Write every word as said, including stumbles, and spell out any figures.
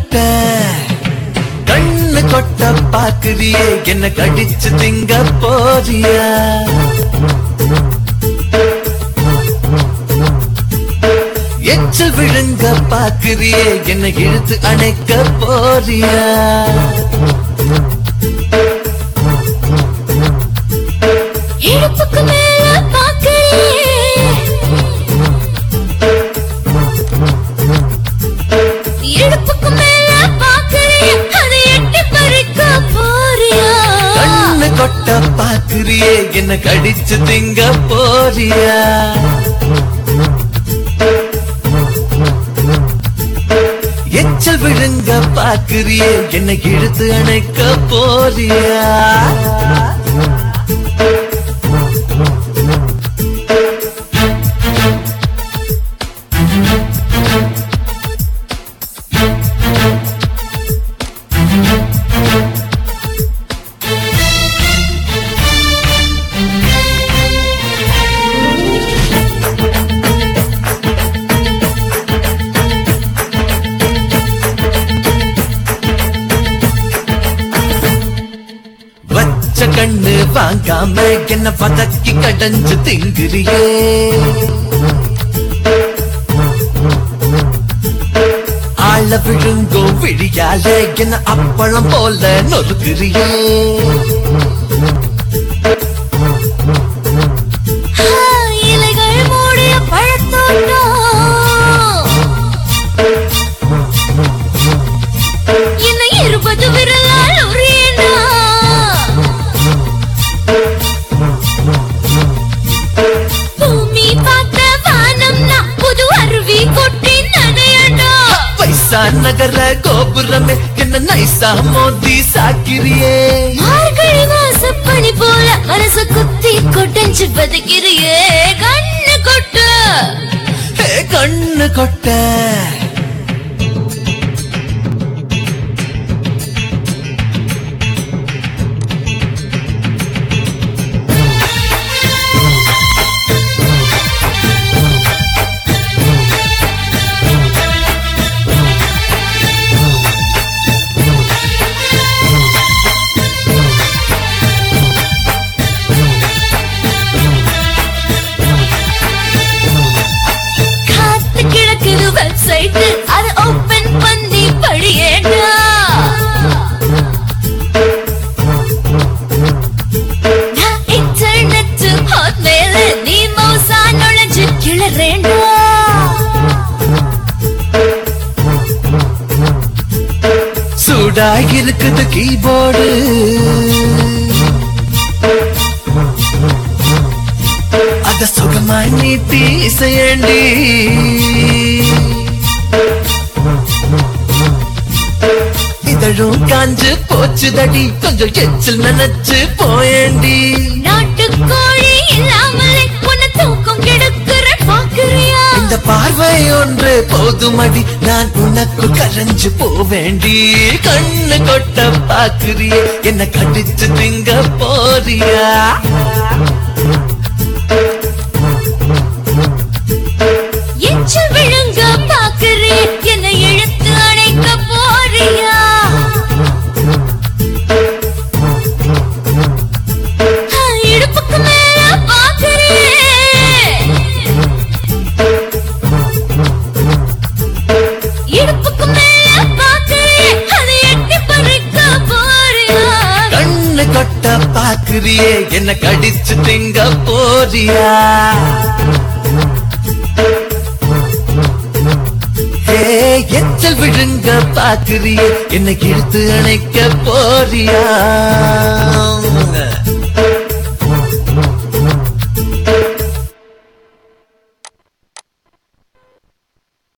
கொட்ட கண்ணு கொட்ட பாக்குறியே என்ன கடிச்சு திங்க போறியா எச்சல் விழுங்க பாக்குறியே என்ன இழுத்து அணைக்க போறியா இடுப்புக்கு மேல பாக்குறியே இடுப்புக்கு மேல பாக்குறியே அதை எட்டி பறிக்க போறியா கண்ணு கொட்ட பாக்குறியே என்ன கடிச்சு திங்க போறியா எச்சல் விழுங்க பாக்குறியே என்ன இழுத்து அணைக்க போறியா வச்ச கண்ணு வாங்காம என்ன பதக்கி கடஞ்சு திங்குறியே ஆள விழுங்கோ விழியால என்ன அப்பளம் போல நொறுக்குறியே இலைகள் மூடிய பழத்தோட்டம் என்ன இருபது விரலால் உரியனா பூமி பார்த்த வானம்னா புது அருவி கொட்டி நனையடா பைசா நகர கோபுரமே என்ன நைசா மோதி சாக்கிரியே மார்கழி வாசப்பனி போல மனசு குத்தி கொட்டஞ்சு பதுக்கிறியே கண்ணு கொட்டு கண்ணு கொட்ட வெப்சைட் அது ஓபன் பண்ணி படியேடா நான் இன்டர்நெட் ஹாட்மெயில் நீ மௌசா நுழைஞ்சு கிளறேண்டா சூடா இருக்குது கீபோர்டு அத சுகமா நீட்டி இசையண்டி இதழும் காஞ்சு போச்சுதடி கொஞ்சம் எச்சில் நினைச்சு போயண்டி நாட்டுக்கோழி இல்லாமலே உன்னை தூக்கம் கெடுக்கிற பாக்குறியா இந்த பார்வை ஒன்று போதுமடி நான் உனக்கு கரைஞ்சு போவேண்டி கண்ணு கொட்ட பாக்குறியே என்ன கடிச்சு திங்க போறியா எச்சல் விழுங்க பாக்குறே என்ன இழுத்து அணைக்க போறியா இடுப்புக்கு மேல பாக்குறே இடுப்புக்கு மேல பாக்குறே அதை எட்டி பறிக்க போறியா கண்ணு கொட்ட பாக்குறியே என்ன கடிச்சு திங்க போறியா எச்சல் விழுங்க பாக்குறியே என்ன இழுத்து அணைக்க போறியா